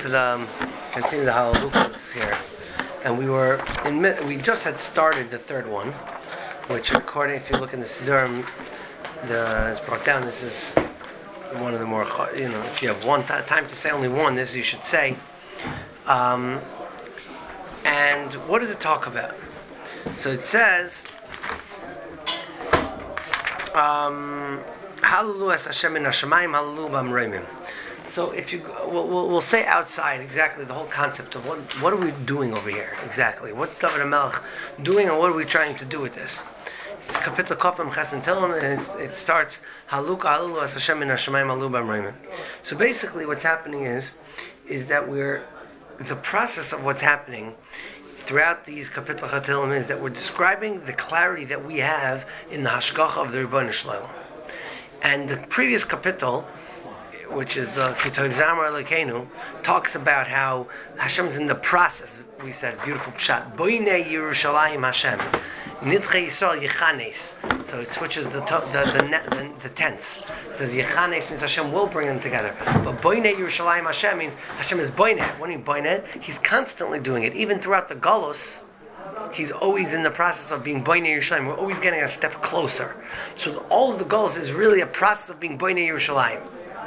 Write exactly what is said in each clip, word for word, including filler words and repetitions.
into the um, continue the Halalukas here, and we were in we just had started the third one, which according if you look in the Siddurim, the it's brought down. This is one of the more, you know, if you have one t- time to say only one, this you should say. Um, and what does it talk about? So it says, um, Hallelu es Hashem in Hashemayim, Hallelu b'amreimim. So if you, we'll, we'll, we'll say outside exactly the whole concept of what what are we doing over here exactly? What's David HaMelech doing, and what are we trying to do with this? It's Kapitel Kopim Ches and Tilon, and it's, it starts Haluk Hallelu es Hashem in Hashemayim, Hallelu b'amreimim. So basically, what's happening is, is that we're the process of what's happening throughout these Kapitel Chatilim is that we're describing the clarity that we have in the Hashgacha of the Rebbeinu Shalom. And the previous Kapitel, which is the Kitoy Zamar Elokeinu, talks about how Hashem's in the process. We said beautiful pshat. Boinei Yerushalayim Hashem, Nidchei Yisrael Yechanes. So it switches the to, the, the, the the tense. It says Yechanes means Hashem will bring them together. But Boinei Yerushalayim Hashem means Hashem is boinet. What do you mean boinet? He's constantly doing it, even throughout the Galus. He's always in the process of being Boinei Yerushalayim. We're always getting a step closer. So all of the Galus is really a process of being Boinei Yerushalayim.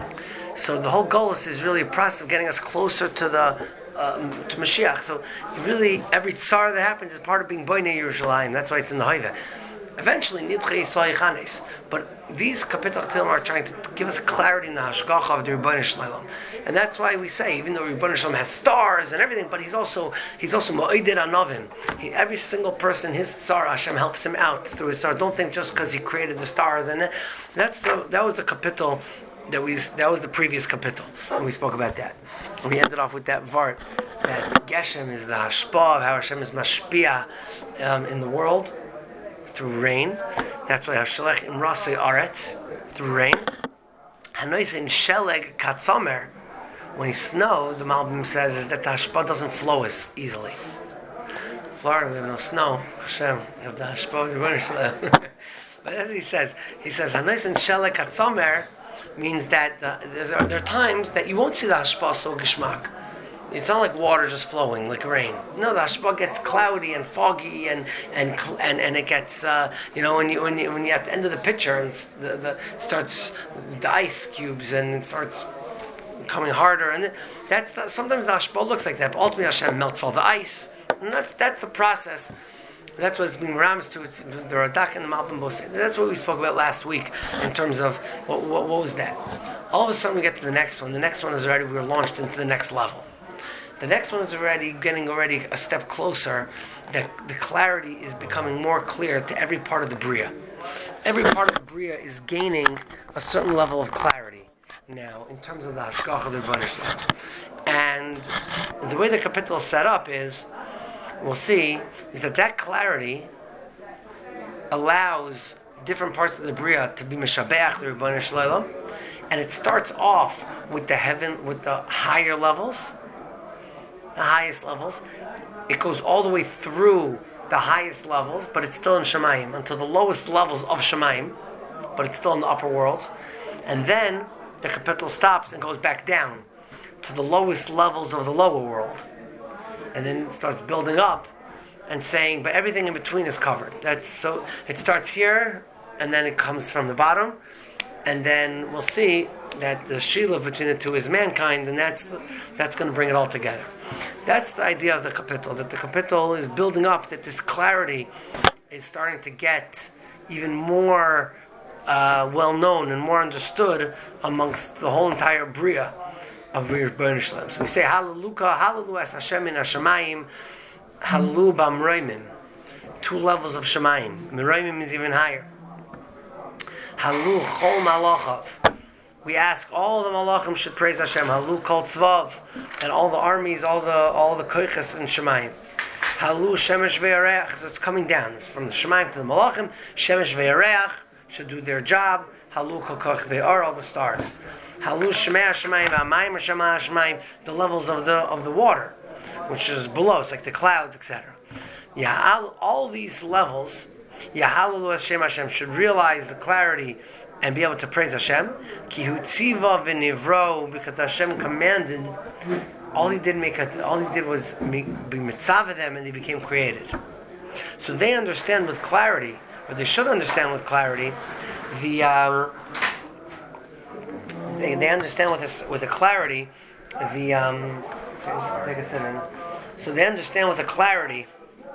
So the whole Golus is really a process of getting us closer to the um, to Mashiach. So really, every tzar that happens is part of being Boinei Yerushalayim. That's why it's in the Hoiva. Eventually, Nidchei Yisrael Yechanes. But these Kapitel Chatilim are trying to give us clarity in the Hashgacha of the Rebbeinu Shalom, and that's why we say, even though Rebbeinu Shalom has stars and everything, but he's also he's also Mo'edid Anovim. He, every single person, his tzar, Hashem helps him out through his tzar. Don't think just because he created the stars, and that's the that was the Kapitel. That we that was the previous kapitel, and we spoke about that. And we ended off with that vart that Geshem is the hashpah of how Hashem is mashpia um, in the world through rain. That's why Hashalech im rasei aretz through rain. Hanois in sheleg katzomer, when he snowed, the Malbim says is that the hashpah doesn't flow as easily. Florida, we have no snow. Hashem, we have the hashpah of the winter. But as he says, he says Hanois in sheleg katzomer means that uh, there, are, there are times that you won't see the hashpah so geshmak. It's not like water just flowing like rain. No, the hashpah gets cloudy and foggy, and and and, and it gets uh, you know when you when you when you at the end of the picture and the, the starts the ice cubes and it starts becoming harder, and that's that, sometimes the hashpah looks like that. But ultimately, Hashem melts all the ice, and that's that's the process. That's what it's being ramsed to. It's the Radak and the Malbim both say. That's what we spoke about last week in terms of what, what, what was that. All of a sudden we get to the next one. The next one is already, we were launched into the next level. The next one is already getting already a step closer. That the clarity is becoming more clear to every part of the Bria. Every part of the Bria is gaining a certain level of clarity now in terms of the Hashgacha of the Rebbeinu Shalom. And the way the kapitel is set up is, we'll see, is that that clarity allows different parts of the Bria to be Meshabeach, the Rebbeinu Shalom, and it starts off with the heaven, with the higher levels, the highest levels. It goes all the way through the highest levels, but it's still in Shemayim, until the lowest levels of Shemayim, but it's still in the upper worlds. And then the kapitel stops and goes back down to the lowest levels of the lower world. And then it starts building up and saying, but everything in between is covered. That's so it starts here, and then it comes from the bottom, and then we'll see that the shila between the two is mankind, and that's the, that's going to bring it all together. That's the idea of the kapitel, that the kapitel is building up, that this clarity is starting to get even more uh, well known and more understood amongst the whole entire bria of Rebbeinu Shalom. So we say Hallelu, Hallelu es Hashem in Hashemayim, Hallelu b'amreimim. Two levels of Shemayim. Meroimim is even higher. Hallelu chol malachav. We ask all the malachim should praise Hashem. Hallelu kol tzvav, and all the armies, all the all the koiches in Shemayim. Hallelu shemesh ve'areach. So it's coming down. It's from the Shemayim to the malachim. Shemesh ve'areach should do their job. Hallelu kol koich ve'ar, all the stars. Halu Shemei Hashemayim V'Amayim Hashemayim Hashemayim, the levels of the of the water, which is below, it's like the clouds, et cetera. Yeah, all these levels, Yahalu Hashem Hashem should realize the clarity and be able to praise Hashem. Ki hu tziva v'nivro, because Hashem commanded All he did make a, all he did was make, be mitzvah them, and they became created. So they understand with clarity, or they should understand with clarity, the um, they they understand with a, with a clarity the um, take a second. So they understand with a clarity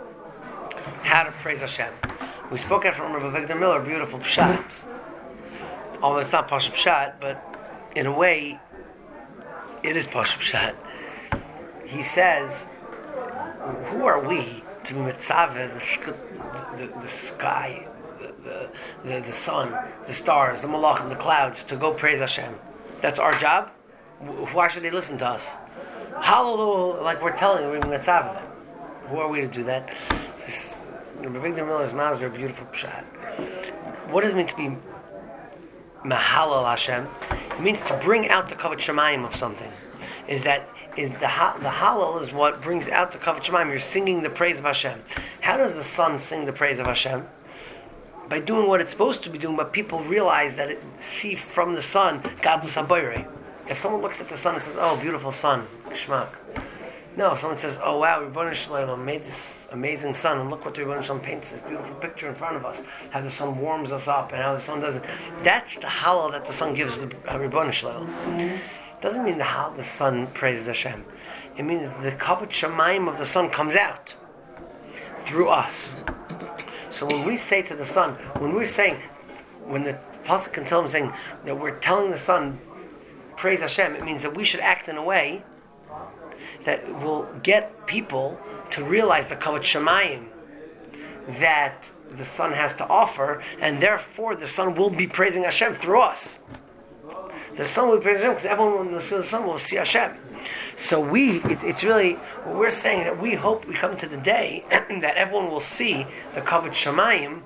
how to praise Hashem. We spoke out from Rabbi Victor Miller, beautiful pshat. Although it's not Pashup Pshat, but in a way, it is Pashup Pshat. He says, who are we to be mitzaveh, the, sk- the, the, the sky, the, the, the, the sun, the stars, the malachim, the clouds, to go praise Hashem? That's our job? Why should they listen to us? Hallelujah, like we're telling them, we're mitzaveh them. Who are we to do that? This, Rabbi Victor Miller's Masber, beautiful pshat. What does it mean to be Mahalal Hashem? It means to bring out the Kavod Shemayim of something. Is that is the ha- the Halal is what brings out the Kavod Shemayim. You're singing the praise of Hashem. How does the sun sing the praise of Hashem? By doing what it's supposed to be doing, but people realize that it see from the sun Gadlus Habayre. If someone looks at the sun and says, "Oh, beautiful sun, Shmak." No, if someone says, "Oh wow, Rebbeinu Shalom made this amazing sun, and look what the Rebbeinu Shalom paints this beautiful picture in front of us. How the sun warms us up, and how the sun does it." That's the halal that the sun gives the uh, Rebbeinu Shalom. It doesn't mean the how the sun praises Hashem. It means the Kavod Shemayim of the sun comes out through us. So when we say to the sun, when we're saying, when the pasuk can tell him saying that we're telling the sun, praise Hashem, it means that we should act in a way that will get people to realize the Kavod Shemayim that the sun has to offer, and therefore the sun will be praising Hashem through us. The sun will be praising Hashem because everyone when they see the sun will see Hashem. So we, it, it's really, what we're saying that we hope we come to the day that everyone will see the Kavod Shemayim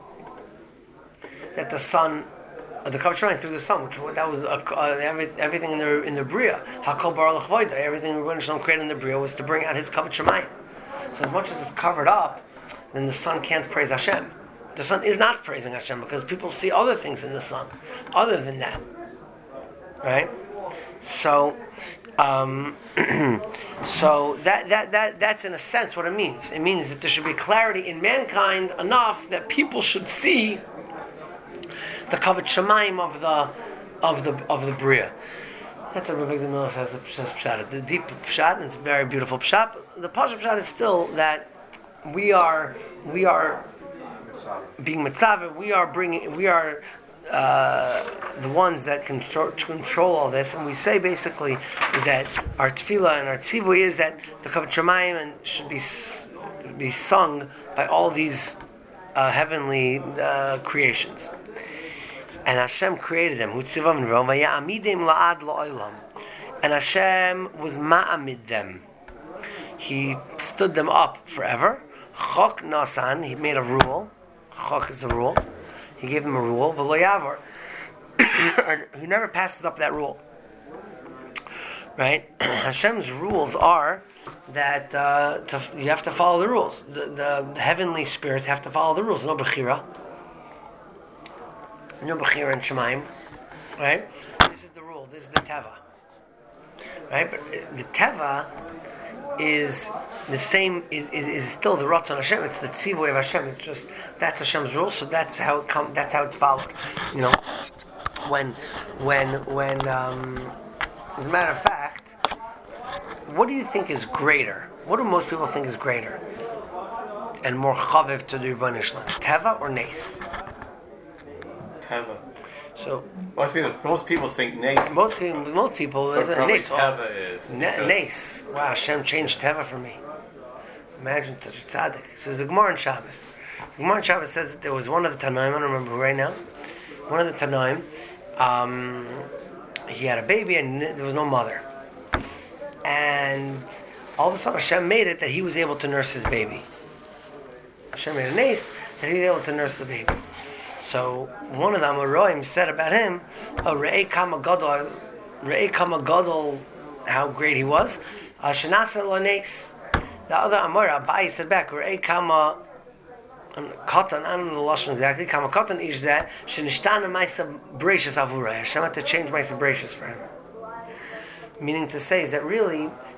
that the sun, the Kavod Shemayim through the sun, which that was uh, uh, every, everything in the in the Bria. Hakol Bar L'Chvoida, everything Rebbeinu Shalom created in the Bria was to bring out His Kavod Shemayim. So as much as it's covered up, then the sun can't praise Hashem. The sun is not praising Hashem because people see other things in the sun, other than that, right? So, um, so that that that that's in a sense what it means. It means that there should be clarity in mankind enough that people should see the Kavod Shemayim of the of the of the Bria. That's what Rabbi Victor Miller says. Says pshat. It's a deep pshat, and it's a very beautiful pshat. But the pasuk pshat is still that we are we are being mitzvah. We are bringing. We are uh, the ones that control, control all this, and we say basically is that our tefillah and our tzivui is that the Kavod Shemayim and should be be sung by all these uh, heavenly uh, creations. And Hashem created them. And Hashem was ma'amid them. He stood them up forever. Chok nasan, he made a rule. Chok is a rule. He gave them a rule. V'lo yavor. He never passes up that rule. Right? Hashem's rules are that uh, to, you have to follow the rules. The, the heavenly spirits have to follow the rules. No bechira. No bechira and shemaim, right? This is the rule. This is the teva, right? But the teva is the same. Is, is, is still the ratzon Hashem. It's the tzivui of Hashem. It's just that's Hashem's rule. So that's how it come. That's how it's followed. You know, when when when um, as a matter of fact, what do you think is greater? What do most people think is greater and more chaviv to the Rebbeinu Shalom? Teva or nes? Teva. So, well, I see that most people think Nace. Most people, most people, But probably Nace. Teva is. Na- Nace. Wow, Hashem changed Teva for me. Imagine such a tzaddik. So there's a Gemara in Shabbos. The Gemara in Shabbos says that there was one of the Tanaim, I don't remember who right now, one of the Tanaim, um, he had a baby and there was no mother. And all of a sudden Hashem made it that he was able to nurse his baby. Hashem made a Nace that he was able to nurse the baby. So one of them, Roim, said about him, oh, Re'ei Kama Gadol, Re'ei Kama Gadol, how great he was. Shenasa lo nes. The other Amor, Abai said back, Re'ei Kama Katan, I don't know the Lashon exactly, Kama Katan ish zeh, Shenishtana Maisa Bereshis Avurah. Hashem had to change Maisa Bereshis for him. Meaning to say is that really,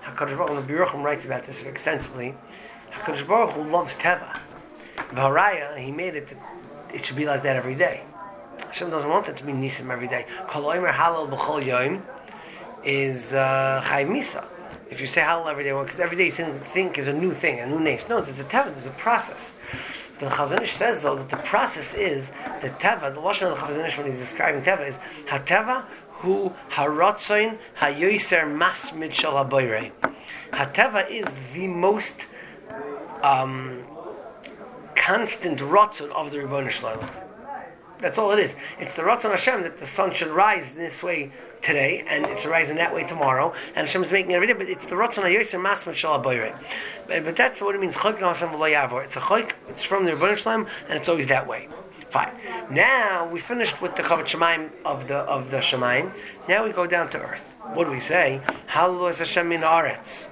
HaKadosh Baruch Hu, the Biruchim writes about this extensively. HaKadosh Baruch Hu loves Teva. V'haraya, he made it that it should be like that every day. Hashem doesn't want it to be Nisim every day. Kol omer halal b'chol yom is uh, Chayv Misa. If you say halal every day, because every day you think is a new thing, a new nace. No, there's a Teva, there's a process. The Chazon Ish says though that the process is the Teva, the Lashon of the Chazon Ish when he's describing Teva is HaTeva hu harotzoin hayoser masmid shel haboirei. HaTeva is the most um, constant rotzon of the Rebbeinu Shalom. That's all it is. It's the Ratzon Hashem that the sun should rise this way today, and it should rise in that way tomorrow, and Hashem is making it every day, but it's the Ratzon HaYoser Masmid Shal HaBoirei. But, but that's what it means, Chok Hashem V'lo Yavor. It's a Chok, it's from the Rebbeinu Shalom, and it's always that way. Fine. Now, we finished with the Kavod Shemaim of the of the Shemaim. Now we go down to earth. What do we say? Hallelu es Hashem min haaretz.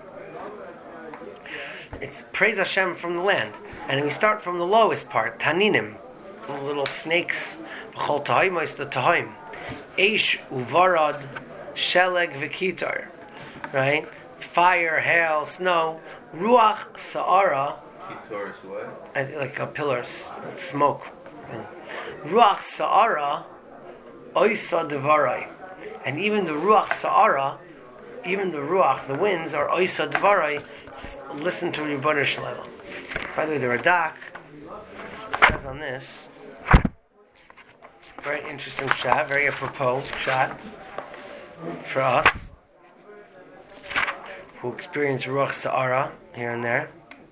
It's praise Hashem from the land. And we start from the lowest part, Taninim. Little snakes, v'chol tahaim is the tahaim, eish uvarad, sheleg v'kitar, right? Fire, hail, snow, ruach sa'ara. Kitar is what? I think like uh, pillars, smoke. Ruach sa'ara, oisa devarai, and even the ruach sa'ara, even the ruach, the winds are oisa devarai. Listen to Rebbeinu Shalom. By the way, the Radak says on this. Very interesting shot, very apropos shot for us who experience Ruach Sa'ara here and there.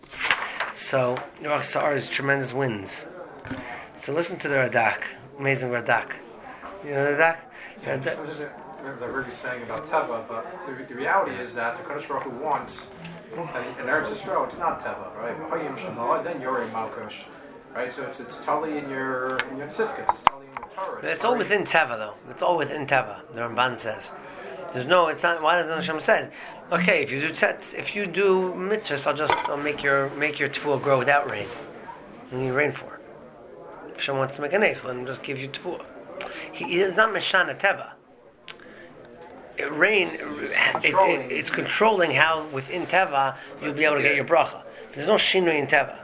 So, Ruach Sa'ara is tremendous winds. So listen to the Radak, amazing Radak. You know the Radak? Yeah, Radak. I just remember I heard you saying about Teva, but the, the reality is that the Kadosh Baruch Hu wants, and in Eretz Yisrael, it's not Teva, right? Hayim Shemah, then Yorei Malkush. Right, so it's it's totally in your in your tzidkas. It's totally in your Torah. It's, it's all within Teva, though. It's all within Teva. The Ramban says, "There's no. It's not." Why doesn't Hashem said, "Okay, if you do tzet, if you do mitzvahs, I'll just I'll make your make your tefillah grow without rain. You need rain for. If Hashem wants to make an ace, let him just give you tefillah. He is not meshana Teva. It, rain, it, it, it's controlling how within Teva you'll be able to get your bracha. There's no shinui in Teva.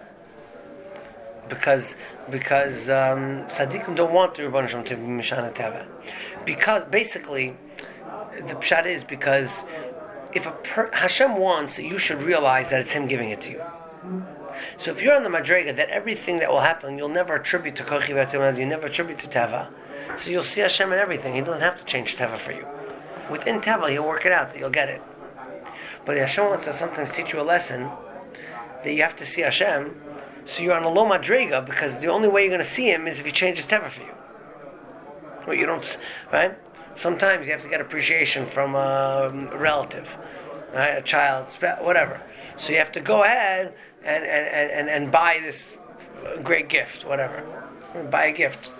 Because because um, tzaddikim don't want the Rebbeinu Shalom to be Mishana Teva. Because basically, the pshat is because if a per, Hashem wants that you should realize that it's Him giving it to you. So if you're on the Madrega, that everything that will happen, you'll never attribute to Kochi V'Atzimad, you never attribute to Teva. So you'll see Hashem in everything. He doesn't have to change Teva for you. Within Teva, He'll work it out, that you'll get it. But Hashem wants to sometimes teach you a lesson that you have to see Hashem. So you're on a low madrega because the only way you're going to see Him is if He changes Teva for you. Well, you don't, right? Sometimes you have to get appreciation from a relative, right? A child, whatever. So you have to go ahead and, and, and, and buy this great gift, whatever. Buy a gift.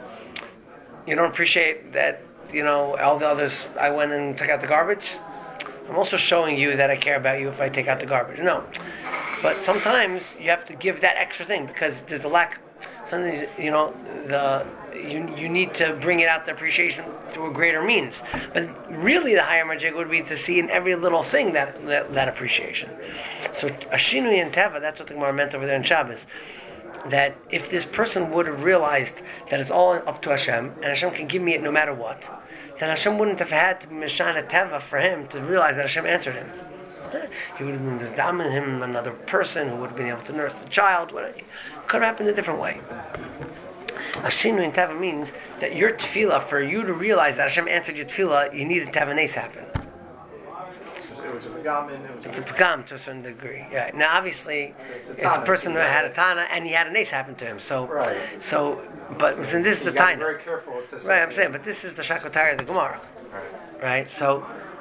You don't appreciate that, you know, all the others, I went and took out the garbage. I'm also showing you that I care about you if I take out the garbage. No. But sometimes you have to give that extra thing because there's a lack. Sometimes, you know, the you you need to bring it out the appreciation through a greater means. But really, the higher magic would be to see in every little thing that that, that appreciation. So Ashinui and Teva, that's what the Gemara meant over there in Shabbos. That if this person would have realized that it's all up to Hashem and Hashem can give me it no matter what, then Hashem wouldn't have had to be Mishana Teva for him to realize that Hashem answered him. He would have been misdamin him, another person who would have been able to nurse the child. Whatever. It could have happened a different way. Ashinu in Teva means that your tefillah, for you to realize that Hashem answered your tefillah, you needed to have an ace happen. It was a pagam. It was it's a pagam to a certain degree. Yeah. Now, obviously, so it's, a it's a person who had a tana and he had an ace happen to him. So, right. So, but so this is you the tana. Very careful to say right. I'm saying, but this is the shakotari of the Gemara. Right. Right. So.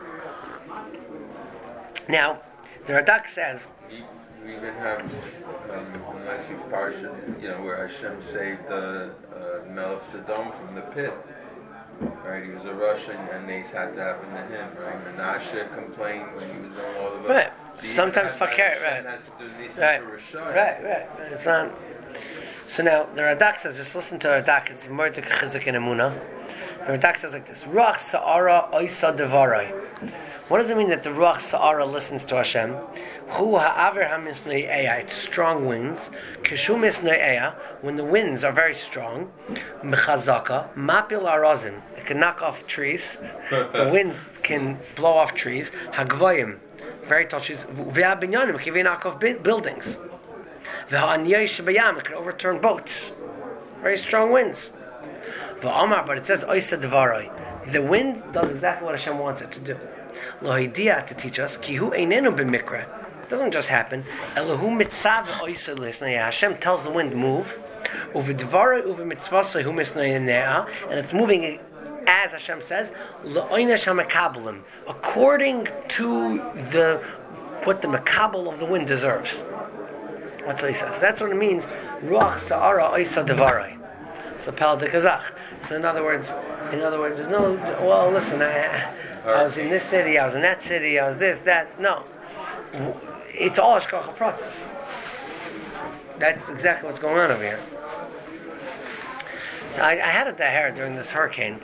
Now, the Radak says. You, you even have um, in last week's parsha, you know, where Hashem saved the uh, Melech Sodom from the pit. Right, he was a Russian, and this had to happen to him. Right, Menashe complained when he was doing all the. Right. Sometimes fakir. Right. Right. Right. Right. It's not. So now the Radak says, just listen to the Radak. It's more to chizik in Emunah. The Radak says like this: Ruach Sa'ara Oisa Devarai. What does it mean that the Ruach Sa'ara listens to Hashem? Hu ha'aver ha'misnei eya. It's strong winds. Kishu misnei eya. When the winds are very strong. Mechazaka. Mapil arazim. It can knock off trees. The winds can blow off trees. Hagvayim. Very tall trees. Ve'abinyanim. It can knock off buildings. Ve'ha'aniyay shebayam. It can overturn boats. Very strong winds. Ve'amar. But it says oisa devaroi. The wind does exactly what Hashem wants it to do. Lohidia, to teach us, kihu einenu b'mikra. It doesn't just happen. Elohu mitzav oisa lisnei. Hashem tells the wind move. Uvidvarei uvimitzvasei hu misnei nea, and it's moving as Hashem says. Lo'oinesh hamakabelim, according to the what the makabel of the wind deserves. That's what he says. That's what it means. Ruach sa'ara oisa devarei. So pel de kazach. So in other words, in other words, there's no. Well, listen. I, I was in this city, I was in that city, I was this, that. No. It's all Hashgacha Pratis. That's exactly what's going on over here. So I, I had it there during this hurricane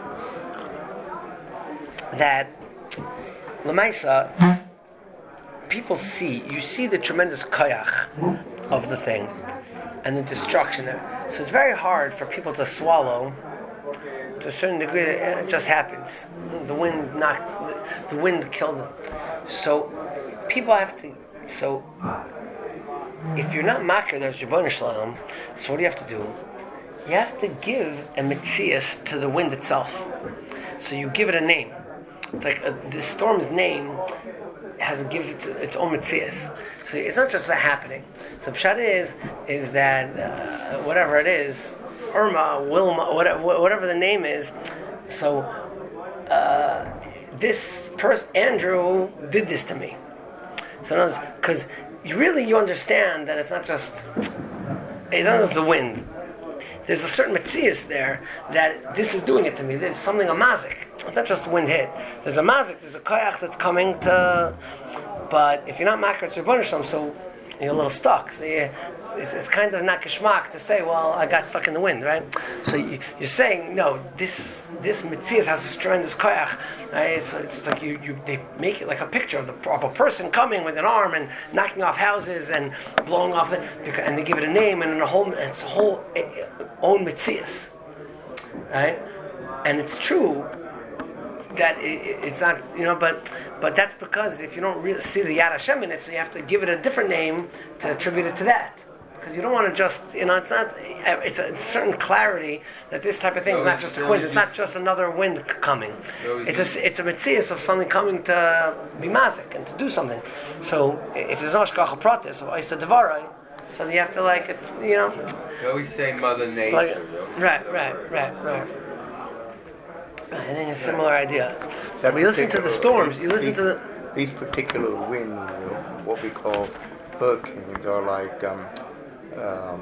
that Lamaisa, people see, you see the tremendous koyach of the thing and the destruction. So it's very hard for people to swallow. To a certain degree, it just happens. The wind knocked, the wind killed them. So people have to. So if you're not makir, there's Rebbeinu Shalom. So what do you have to do? You have to give a mitzias to the wind itself. So you give it a name. It's like a, the storm's name has gives it its own mitzias. So it's not just that happening. So pshat is is that uh, whatever it is. Irma, Wilma, whatever, whatever the name is. So, uh, this person, Andrew, did this to me. So, because really you understand that it's not just, it's not just the wind. There's a certain metzias there that this is doing it to me. There's something, a mazik. It's not just wind hit. There's a mazik, there's a koyach that's coming to, but if you're not makar, it's your bunishlam, so you're a little stuck. So you, It's, it's kind of not kishmak to say, well, I got stuck in the wind, right? So you, you're saying, no, this this mitzias has a tremendous koyach, right? It's, it's like you, you they make it like a picture of the of a person coming with an arm and knocking off houses and blowing off it, and they give it a name and a whole it's a whole own mitzias, right? And it's true that it, it's not, you know, but but that's because if you don't really see the Yad Hashem in it, so you have to give it a different name to attribute it to that. Because you don't want to just, you know, it's not, it's a certain clarity that this type of thing is not just a wind, it's not just another wind coming. It's a, it's a mitzias of something coming to be mazik and to do something. So if there's no Hashgacha Pratis of Oisa Devarai, so you have to like, you know. You always say Mother Nature. Like, right, right, right, right. I think it's a similar idea. That when you listen to the storms, you listen these, to the... These particular winds, or what we call hurricanes, are like um, um,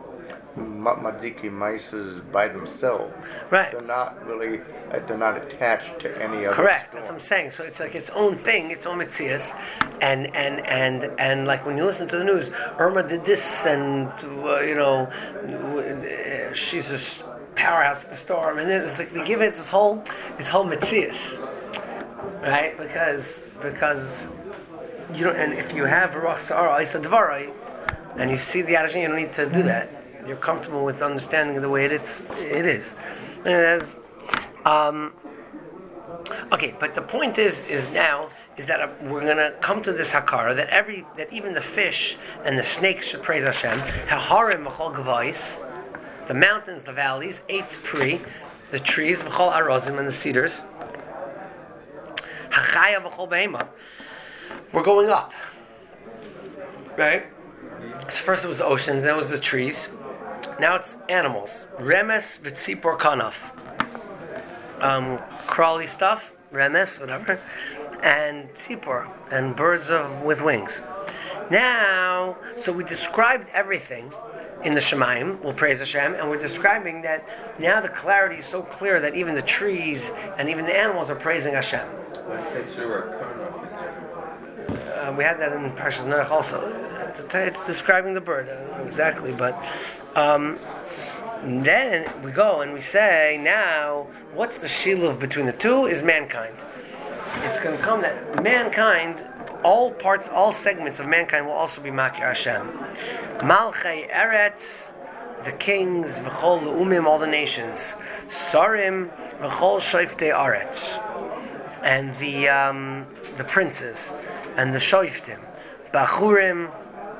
Madiki mices by themselves. Right. They're not really, uh, they're not attached to any other Correct. storm. That's what I'm saying. So it's like its own thing, its own mitzias, and and and and like when you listen to the news, Irma did this, and uh, you know, uh, she's a powerhouse of a storm, and then it's like they give it this whole, its whole mitzias, right? Because because you don't, and if you have Ruach Sa'ara Oisa Devarai, and you see the Yad Hashem, you don't need to do that. You're comfortable with understanding the way it is. It is. Um, okay, but the point is, is now is that uh, we're going to come to this hakara that every that even the fish and the snakes should praise Hashem. Haharim v'chol gavais, the mountains, the valleys, eitz pri, the trees, v'chol arozim, and the cedars. Hachaya v'chol behema. We're going up, right? So first it was the oceans, then it was the trees. Now it's animals. Remes v'tzipor kanaf. Um, crawly stuff, remes, whatever, and tzipor, and birds of with wings. Now, so we described everything in the Shemaim, we'll praise Hashem, and we're describing that now the clarity is so clear that even the trees and even the animals are praising Hashem. Uh, we had that in Parshas Noach also. It's describing the bird, I don't know exactly, but um, then we go and we say, now, what's the shiluv between the two is mankind. it's going to come that mankind, all parts, all segments of mankind will also be Makir Hashem. Malchei Eretz, the kings, V'chol Le'umim, all the nations. Sarim, V'chol Shoiftei Aretz. And the um, the princes, and the Shoiftim. Bachurim,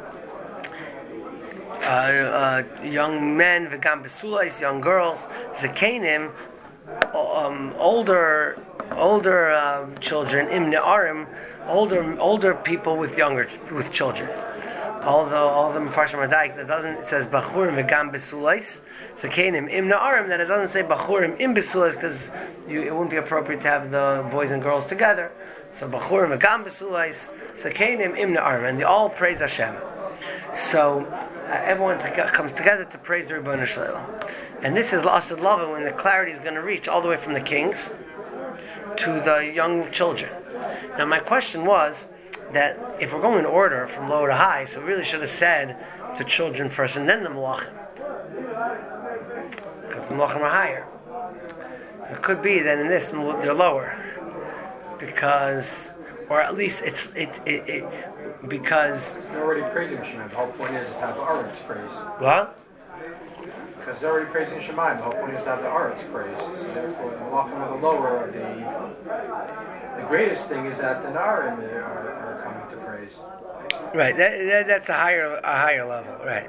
uh, uh, young men, V'gam Besulais, young girls. Zekenim, um, older older um, children, Im Ne'arim, older older people with younger with children. Although all of the Mefarshim Madaik, that doesn't, it says Bachurim V'gam Besulais, Zekenim Im Ne'arim, that it doesn't say Bachurim Im Besulais, because it wouldn't be appropriate to have the boys and girls together. So Bachurim V'gam Besulais, Zekenim Im Ne'arim, and they all praise Hashem. So uh, everyone t- comes together to praise the Ribono Shel Olam. And this is La'asad Lava, when the clarity is going to reach all the way from the kings to the young children. Now my question was that if we're going in order from low to high, so we really should have said the children first and then the Malachim, because the Malachim are higher. It could be that in this they're lower, because, or at least it's it it, it because they're already praising Shemayim. The whole point is to have the Aretz praise. What? Because they're already praising Shemayim. The whole point is to have the Aretz praise. So therefore, the Malachim are the lower of the. The greatest thing is that the Narim are, are coming to praise. Right. That, that that's a higher a higher level. Right.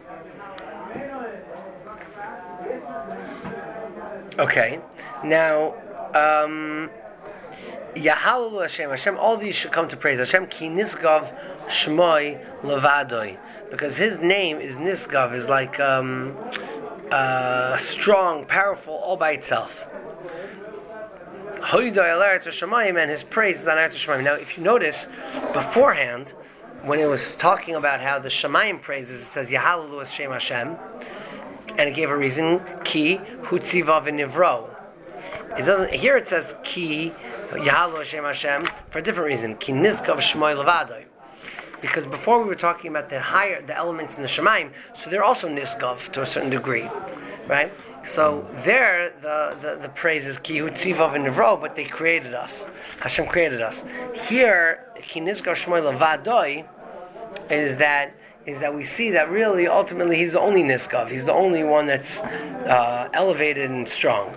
Okay. Now, um, Yahalalu Hashem, Hashem, all these should come to praise Hashem. Ki Nisgav Shmoi Levadoi, because His name is Nisgav, is like um, uh, strong, powerful, all by itself. Hoidoi al Eretz Hashemayim, and His praise is on Eretz Hashemayim. Now, if you notice, beforehand, when it was talking about how the Shemayim praises, it says Yahalalu Hashem Hashem, and it gave a reason, Ki Hutziva v'Nivro. It doesn't. Here it says Ki Yahalu Hashem Hashem for a different reason. Ki Nizkav Shmoy Levadoi. Because before we were talking about the higher, the elements in the Shemaim, so they're also Nizkav to a certain degree, right? So there, the, the, the praise is Ki Hutziva v'Nivro, but they created us. Hashem created us. Here, Ki Nizkav Shmoy Levadoi is that. is that we see that really, ultimately, He's the only Niskav. He's the only one that's uh, elevated and strong.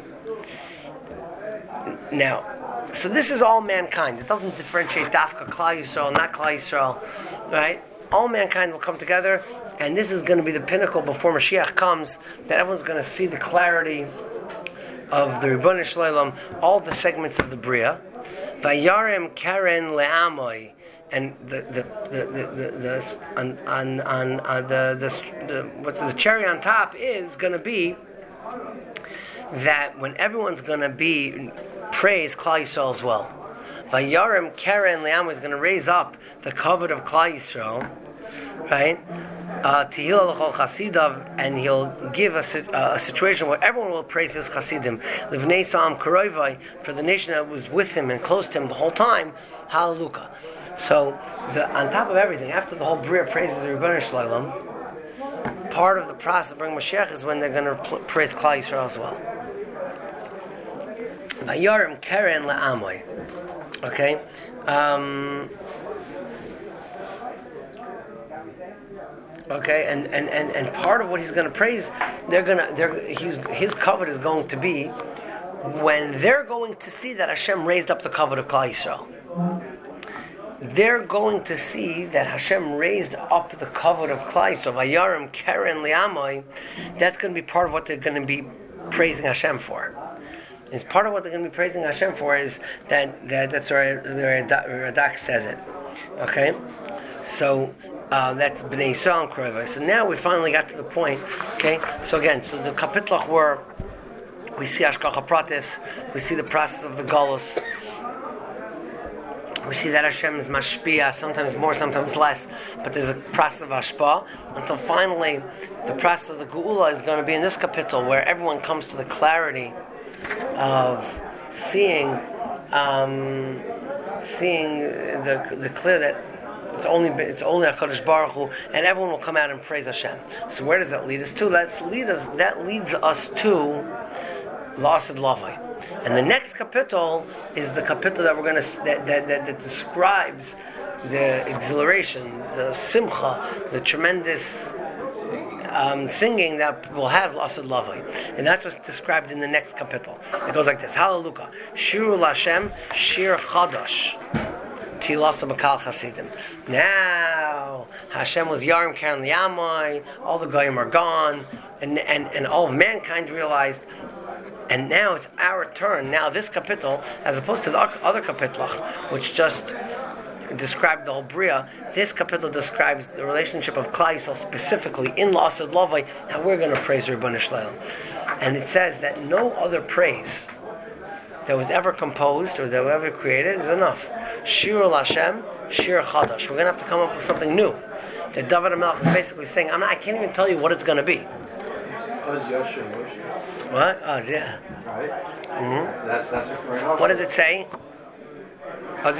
Now, so this is all mankind. It doesn't differentiate Dafka, Klal Yisrael, not Klal Yisrael, right? All mankind will come together, and this is going to be the pinnacle before Mashiach comes, that everyone's going to see the clarity of the Ribono Shel Olam, all the segments of the Bria. Vayarim Karen Le'amoi. And the the the the, the, the on on on uh, the, the the what's the cherry on top is going to be that when everyone's going to be praise Klal Yisrael as well. Vayarim Karen Le'am is going to raise up the covet of Klal Yisrael, right? Tehillah l'chol Chasidav, and he'll give a, uh, a situation where everyone will praise his Chasidim. Livnei Sa'am Karoivai, for the nation that was with him and close to him the whole time. Hallelujah. So, the, on top of everything, after the whole Bria praises the Ribono Shel Olam, part of the process of bringing Mashiach is when they're going to pl- praise Klal Yisrael as well. Vayarim Keren La'amoy. Okay? Um, okay, and, and, and, and part of what he's going to praise, they're going to, they're, he's, his covet is going to be when they're going to see that Hashem raised up the covet of Klal Yisrael. They're going to see that Hashem raised up the covet of Klal Yisrael. Vayarim Keren Li'amoy. That's going to be part of what they're going to be praising Hashem for. It's part of what they're going to be praising Hashem for is that, that that's where the Radak says it. Okay, so uh, that's Bnei Yisrael and Krova. So now we finally got to the point. Okay, so again, so the kapitlach were we see Hashgacha Pratis, we see the process of the Galus. We see that Hashem is mashpia, sometimes more, sometimes less, but there's a process of hashpah, until finally the process of the Geula is going to be in this kapitel, where everyone comes to the clarity of seeing um, seeing the the clear that it's only it's only HaKadosh Baruch Hu, and everyone will come out and praise Hashem. So where does that lead us to? That's lead us, that leads us to La'asad Lavai. And the next kapitel is the kapitel that we're going to that, that, that, that describes the exhilaration, the simcha, the tremendous um, singing that will have Lasad Lavai. And that's what's described in the next kapitel. It goes like this: Hallelujah, Shiru Lashem, Shir Chadash. Tilasa Bakal Chasidim. Now Hashem was Yarim Karen Liamoy, all the Goyim are gone, and, and, and all of mankind realized, and now it's our turn. Now this kapitel, as opposed to the other kapitlach, which just described the whole Bria, this kapitel describes the relationship of Klal Yisrael specifically in Lasad Lavai, how we're going to praise Ribbon Shleil. And it says that no other praise that was ever composed or that was ever created is enough. Shir Lashem, Shir Chadash. We're going to have to come up with something new. That David HaMelech is basically saying, I'm not, I can't even tell you what it's going to be. What? Oh, yeah. Right? Mm-hmm. So that's, that's right also. What does it say? What?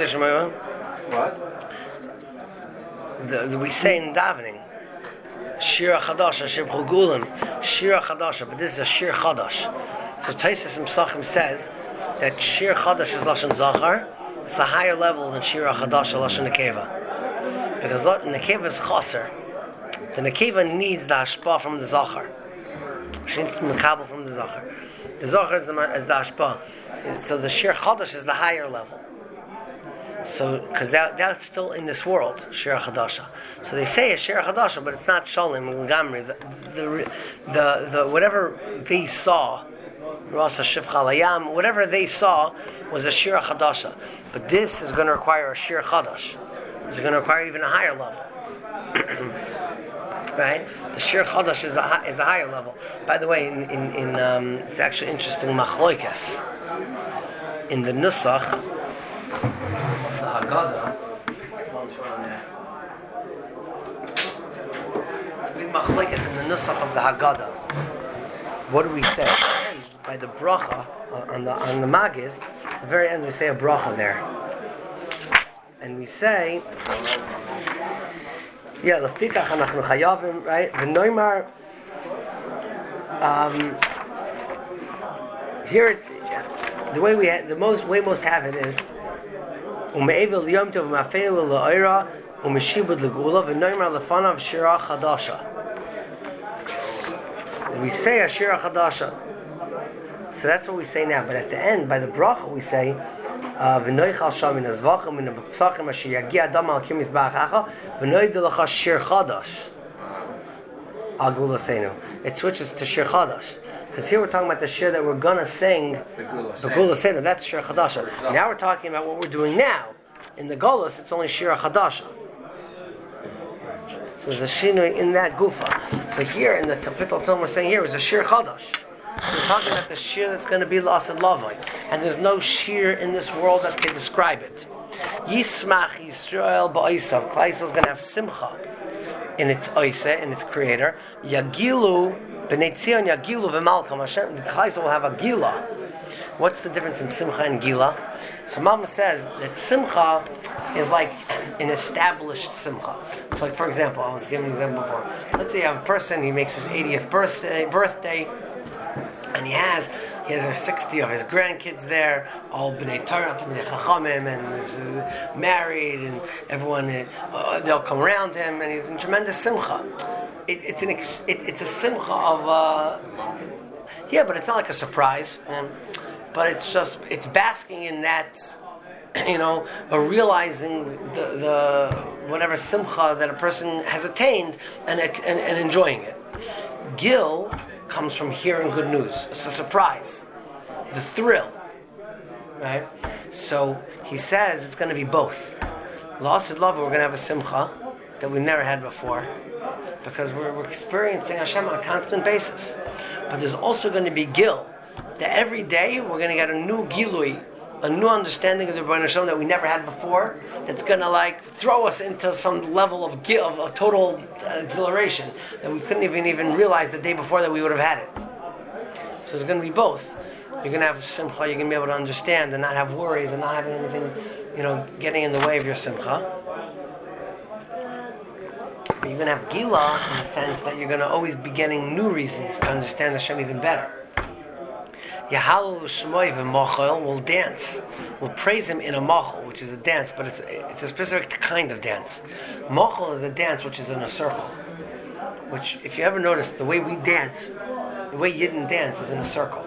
The, the, we say in davening, Shir Chadash, Shir Chugulim, Shir Chadash, but this is a Shir Chadash. So Taisus Psachim says that Shir Chadash is Lashon Zachar. It's a higher level than Shir Chadash or Lashon Nekeva. Because Nekeva is Chaser. The Nekeva needs the Hashpah from the Zachar. She needs the Mekabel from the Zachar. The Zachar is the, is the Hashpah. So the Shir Chadash is the higher level. So, because that, that's still in this world, Shir Chadasha. So they say a Shir Chadasha, but it's not Shalom and Gamri. The, the, the, the, whatever they saw, Rasa Shivcha Layam, whatever they saw was a Shir Chadasha. But this is going to require a Shir Chadash. It's going to require even a higher level. Right? The Shir Chadash is a, is a higher level. By the way, in, in, in um, it's actually interesting, Machloikas. In the Nusach, the Haggadah, it's a big Machloikas in the Nusach of the Haggadah. What do we say? By the bracha on the on the Magid, at the very end we say a bracha there, and we say, yeah, lefikach anachnu chayavim, right? V'noimar. Um, here, it, the way we ha- the most way most have it is ume'evil liyom tov ma'afel la'ira umeshibud legula v'noimar lefanav shira chadasha. We say a shira chadasha. So that's what we say now. But at the end, by the bracha, we say, "V'noichal sham in azvachim in the psachim asher yagi adam al kim mizbach hacha v'noidelacha shir chadash al gulasenu." It switches to shir chadash because here we're talking about the shir that we're gonna sing, the gulasenu. That's shir chadash. Now we're talking about what we're doing now. In the gulas, it's only shir chadash. So there's a shinui in that gufa. So here in the kapitel Tom we're saying here is a shir chadash. So we're talking about the shir that's going to be Lasad Lavai, and there's no shir in this world that can describe it. Yismach Yisrael ba'osav. Klal Yisrael is going to have simcha in its oiseh, in its creator. Yagilu b'nei Tzion yagilu v'malkam Hashem. The Klal Yisrael will have a gila. What's the difference in simcha and gila? So Mama says that simcha is like an established simcha. So like, for example, I was giving an example before. Let's say you have a person, he makes his eightieth birthday, birthday, and he has he has sixty of his grandkids there, all b'nei Torah, b'nei Chachamim, and is uh, married, and everyone uh, they'll come around him, and he's in tremendous simcha. It, it's an ex, it, it's a simcha of uh, yeah, but it's not like a surprise. Um, but it's just it's basking in that, you know, uh, realizing the the whatever simcha that a person has attained and and, and enjoying it. Gil comes from hearing good news. It's a surprise. The thrill. Right? So he says it's going to be both. Lasad Lavai, we're going to have a simcha that we've never had before because we're, we're experiencing Hashem on a constant basis. But there's also going to be gil, that every day we're going to get a new gilui, a new understanding of the Rebbeinu Shalom that we never had before, that's going to like throw us into some level of gil, of, of total exhilaration that we couldn't even even realize the day before that we would have had it. So it's going to be both. You're going to have simcha, you're going to be able to understand and not have worries and not having anything, you know, getting in the way of your simcha. But you're going to have gila in the sense that you're going to always be getting new reasons to understand Hashem even better. Yahalelu Shmoy v'mochel will dance. We'll praise him in a mochel, which is a dance, but it's a, it's a specific kind of dance. Mochel is a dance which is in a circle. Which, if you ever notice, the way we dance, the way Yidden dance is in a circle.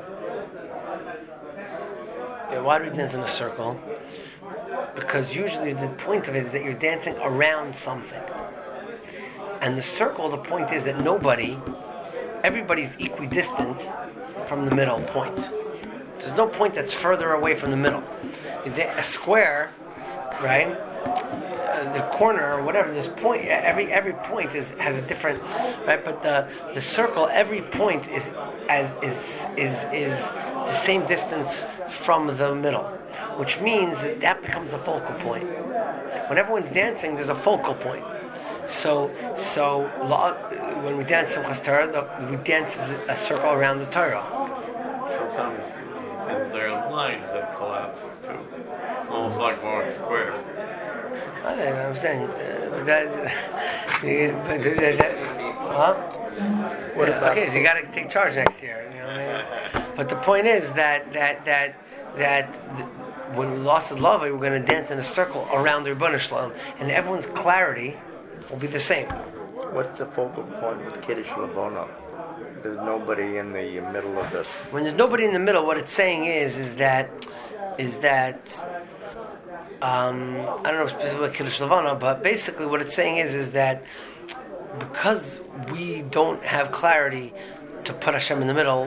Yeah, why do we dance in a circle? Because usually the point of it is that you're dancing around something. And the circle, the point is that nobody, everybody's equidistant from the middle point. There's no point that's further away from the middle. A square, right? Uh, the corner or whatever. This point, every every point is has a different, right? But the the circle, every point is as is is is the same distance from the middle, which means that that becomes the focal point. When everyone's dancing, there's a focal point. So, so when we dance Simchas Torah, we dance a circle around the Torah. Sometimes in their lines that collapse too. It's almost like going square. I don't know, I'm saying, uh, but that, uh, but that, that, huh? What Yeah, about- okay, so you got to take charge next year. You know what I mean? But the point is that that that that. The, when we lost the love, we were going to dance in a circle around the Rebbeinu Shalom, and everyone's clarity will be the same. What's the focal point with Kiddush Levana? There's nobody in the middle of the. When there's nobody in the middle, what it's saying is, is that, is that, um, I don't know specifically about Kiddush Levana, but basically what it's saying is, is that because we don't have clarity to put Hashem in the middle,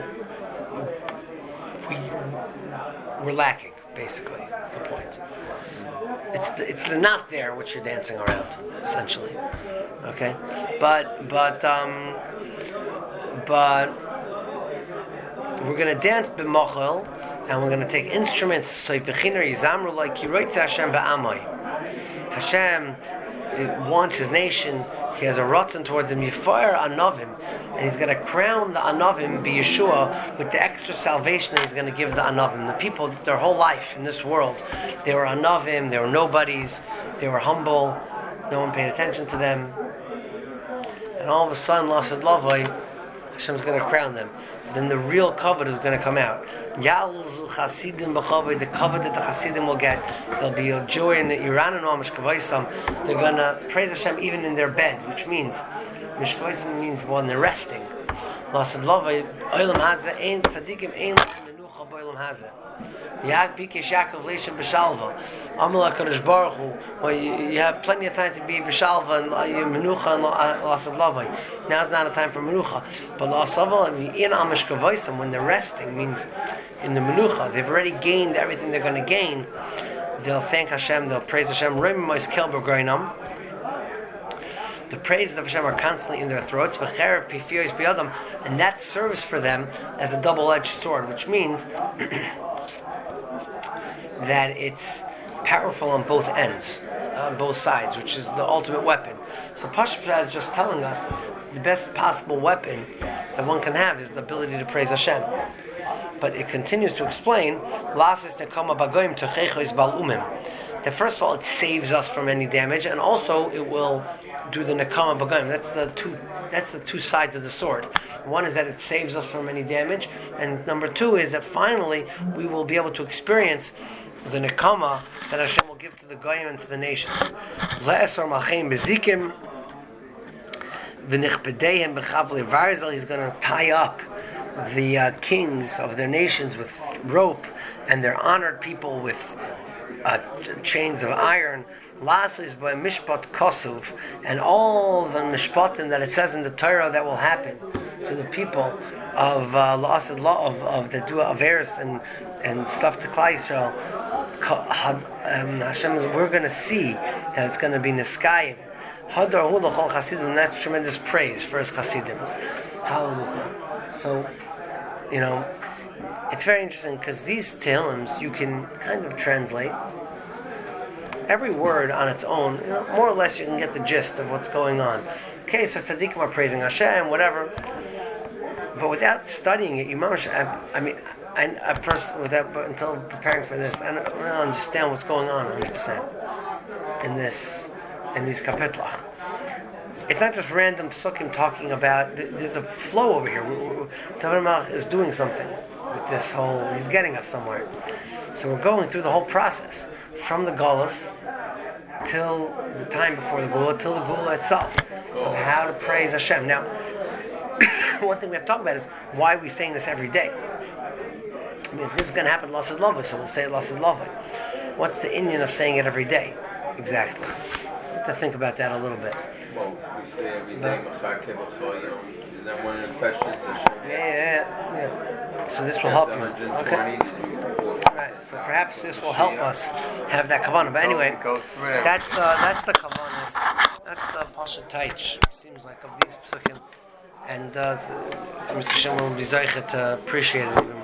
we we're lacking. Basically, that's the point. It's the, it's the not there which you're dancing around, essentially. Okay, but but um, but we're gonna dance b'mochel, and we're gonna take instruments. So b'chiner yizamru like kiroitz Hashem ba'amai. Hashem wants His nation. He has a rotzen towards him. Yifar anavim, and He's going to crown the anavim b'Yeshua with the extra salvation that He's going to give the anavim. The people, their whole life in this world, they were anavim. They were nobodies. They were humble. No one paid attention to them. And all of a sudden, Lasad Lavai, Hashem's going to crown them. Then the real covet is going to come out. Yalzu Chasidim b'chavod, the covet that the Chasidim will get. There'll be a joy in the Iran and all Mishkavaisam. They're going to praise Hashem even in their beds, which means Mishkavaisam means when they're resting. Lasad Lavai, Olam Hazeh, Ein Tzadikim, Ein Menucha B'Olam Hazeh. Yag Bikesh Yaakov Leishem B'Shalva. Amal HaKadosh Baruch Hu. Well, you, you have plenty of time to be B'Shalva and Menucha and Lasad Lavai. Now's not a time for Menucha. But Lasad Lavai, in Amish Kavoisam, when they're resting, means in the Menucha, they've already gained everything they're going to gain. They'll thank Hashem, they'll praise Hashem. The praises of Hashem are constantly in their throats, and that serves for them as a double-edged sword, which means that it's powerful on both ends, on both sides, which is the ultimate weapon. So Pashas is just telling us the best possible weapon that one can have is the ability to praise Hashem. But it continues to explain that first of all, it saves us from any damage, and also it will do the nekama b'goyim. That's the two. That's the two sides of the sword. One is that it saves us from any damage, and number two is that finally we will be able to experience the nekama that Hashem will give to the goyim and to the nations. Le'esor malcheim bezikim v'nichpedeim b'chavle varzel. He's going to tie up the uh, kings of their nations with rope, and their honored people with uh, chains of iron. Last is by Mishpat Kosuv, and all the Mishpatim that it says in the Torah that will happen to the people of uh, La'asad Law of of the Dua Averis and and stuff to Klal Yisrael. Um, Hashem is, we're going to see that it's going to be Niskayim. Hadar Hu L'Chol Chasidim, and that's tremendous praise for His Chasidim. Hallelujah. So, you know, it's very interesting because these Tehillims you can kind of translate. Every word on its own, you know, more or less you can get the gist of what's going on. Okay, so tzaddikim are praising Hashem, whatever. But without studying it, you must, I, I mean, I, I personally, without, but until preparing for this, I don't really understand what's going on one hundred percent in this, in these kapitlach. It's not just random psukim talking about, there's a flow over here. David Malach is doing something. with this whole. He's getting us somewhere. So we're going through the whole process from the Golus till the time before the Gula, till the Gula itself, of how to praise Hashem. Now, one thing we have to talk about is why are we saying this every day? I mean, if this is going to happen, Lasid Lava, so we'll say Lasid Lava. What's the Indian of saying it every day? Exactly. We have to think about that a little bit. Well, we say every day, Machar Kebachol Yom. Isn't that one of the questions that Yeah, yeah, yeah. So this will help you. Okay. Right. So perhaps this will help us have that kavanah. But anyway, that's the that's the kavanahs. That's the Pasha Taich. Seems like of these psukim, and uh, Mister Shem will be zeicha to appreciate it even more.